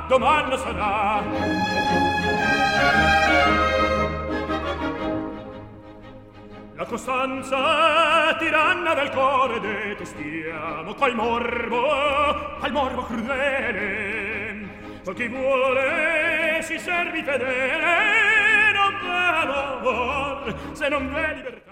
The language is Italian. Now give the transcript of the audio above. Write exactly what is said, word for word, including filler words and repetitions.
domani sarà. La costanza tiranna del core detestiamo, col morbo, al morbo crudele. Con chi vuole si servi fedele, non v'è amor se non v'è libertà.